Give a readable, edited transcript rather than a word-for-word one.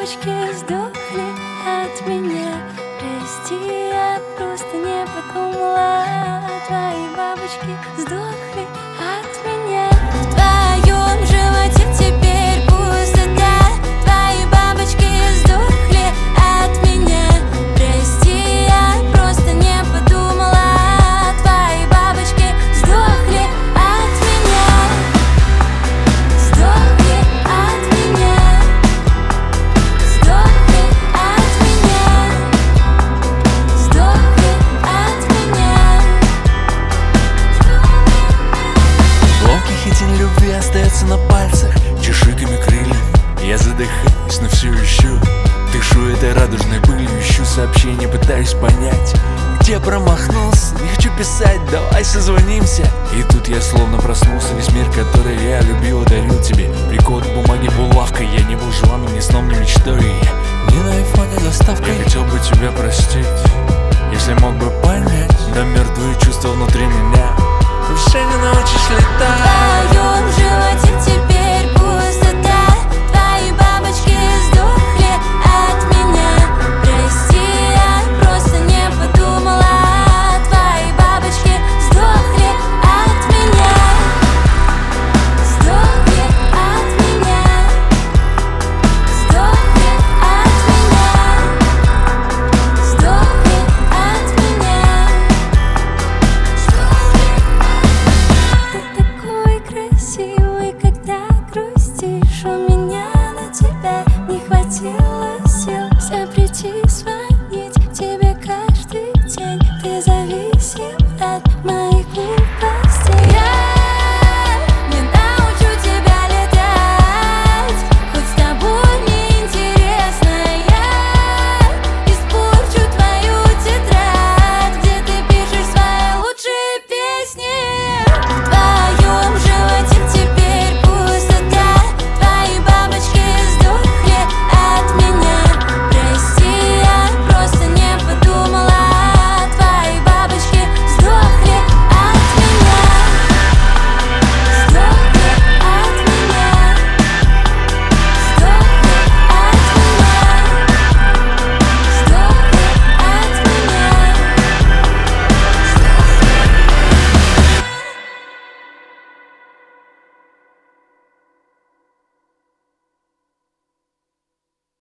бабочки сдохли от меня. Прости, я просто не подумала. Твои бабочки сдохли от меня. В твоем животе теперь пустота. Твои бабочки сдохли от меня. Прости, я просто не подумала. Твои бабочки сдохли от меня. Сдохли от меня. Сдохли от меня. Сдохли от меня. Ломкий тень любви остается на пальцах чешуйками крыльев. Я задыхаюсь, но все ищу. Дышу этой радужной пылью, ищу сообщение, пытаюсь понять, где промахнулся. Не хочу писать, давай созвонимся. И тут я словно проснулся. Весь мир, который я любил, дарил тебе. Прикол бумаги булавкой. Я не был желанным ни сном, ни мечтой. Не на айфоне доставкой. Я хотел бы тебя простить, если мог бы понять. Да мертвые чувства внутри меня. Уже не научишь летать.